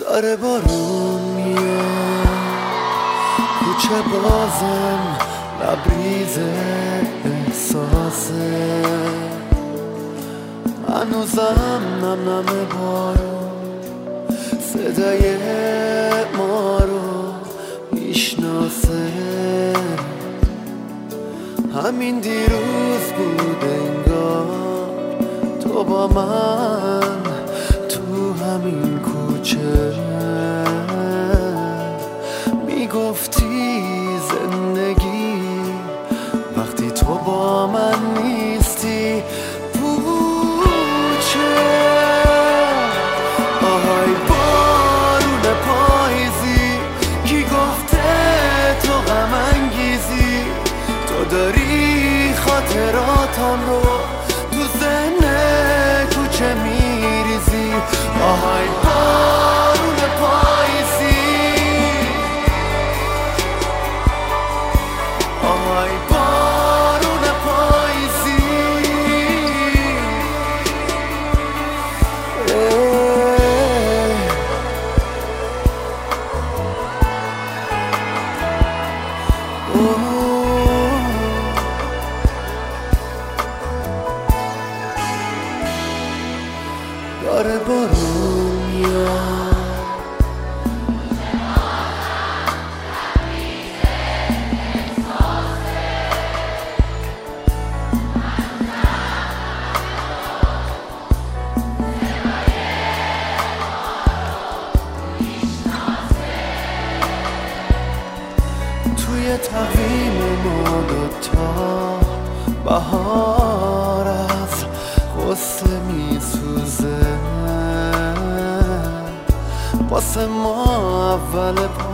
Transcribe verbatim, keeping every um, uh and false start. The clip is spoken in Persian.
داره بارون میاد، کوچه بازم لبریز احساسه، هنوزم نم نم بارون صدای ما رو میشناسه. همین دیروز بود انگار تو با من تو همین کوچه میگفتی زندگی وقتی تو با من نیستی پوچه. آهای بارون پاییزی کی گفته تو غم انگیزی، تو داری خاطراتم رو تو ذهن کوچه میریزی. آهای بارون پاییزی، آهای بارون پاییزی، داره بارون میاد، توی تقویم ما دوتا بهار از غصه میسوزه، واسه ما اول